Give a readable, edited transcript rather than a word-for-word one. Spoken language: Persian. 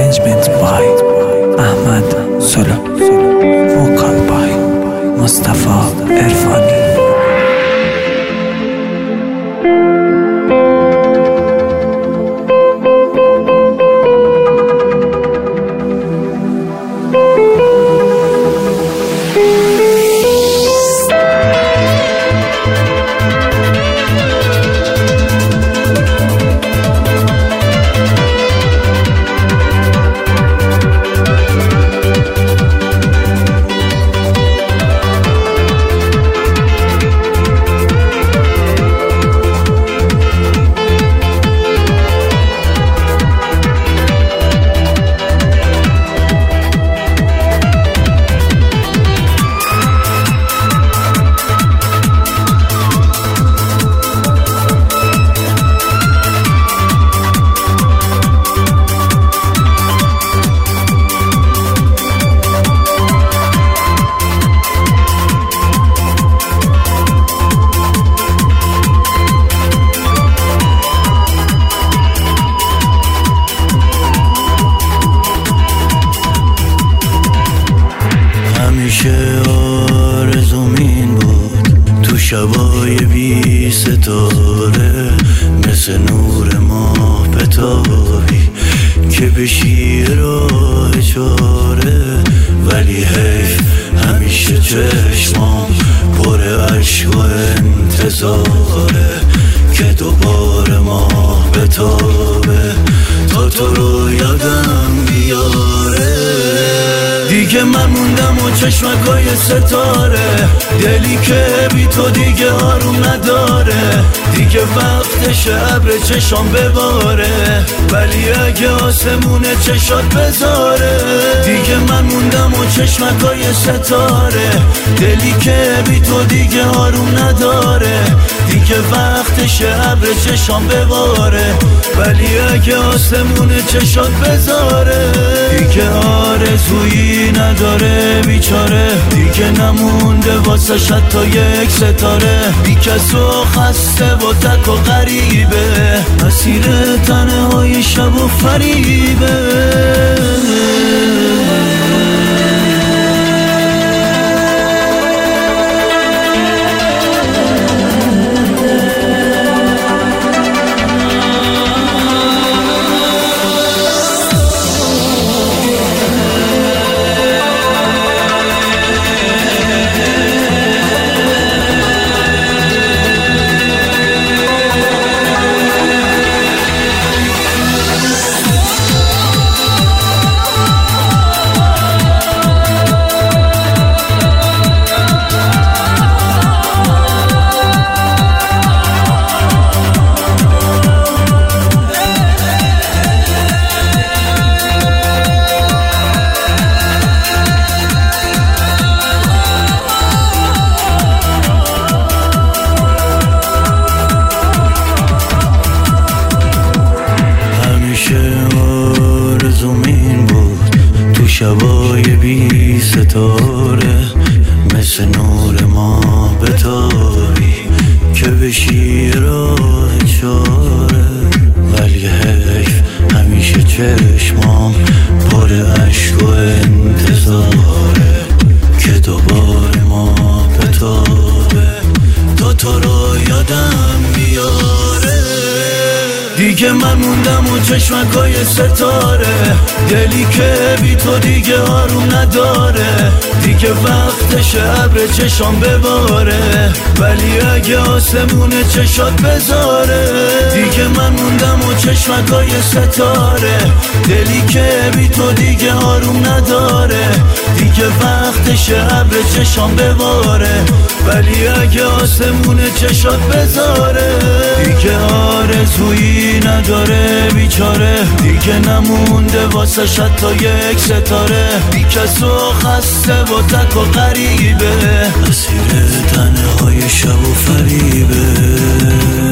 Arrangement by Ahmad Solo, vocal by Mustafa Irfani. همیشه آرزوم این بود تو شبای بی ستاره مثل نور ماه بتابی که بشی راه چاره، ولی حیف همیشه چشمام پر عشق و انتظاره که دوباره ماه بتابه تا تو رو یادم بیاره. دیگه من موندم و چشمکای ستاره، دلی که بی تو دیگه آروم نداره، دیگه وقتش ابر چشام بباره، ولی اگه آسمون چشات بذاره. دیگه من موندم و چشمکای ستاره، دلی که بی تو دیگه آروم نداره، دیگه وقتش ابر چشام بباره، ولی اگه آسمون چشات بذاره. دیگه آرزویی نداره بیچاره، دیگه نمونده واسه حتی یک ستاره، بی کس و خسته و تک و غریبه، اسیر تنهای شب و فریبه. آرزوم این بود تو شبای بی ستاره مثل نور ما بتابی که بشی راه چاره، ولی حیف همیشه چشمام پر عشق و انتظاره که دوباره ما بتابه تا تو رو یادم بیاره. دیگه من موندم و چشمکای ستاره، دلی که بی تو دیگه آروم نداره، دیگه وقتش ابر چشام بباره، ولی اگه آسمون چشات بذاره. دیگه من موندم و چشمکای ستاره، دلی که بی تو دیگه آروم نداره، دیگه وقتش ابر چشام بباره، ولی اگه آسمون چشات بذاره. دیگه آرزویی نداره بیچاره، دیگه نمونده واسه حتی یک ستاره، بی کس و خسته و تک و غریبه، اسیر تنهای شب و فریبه.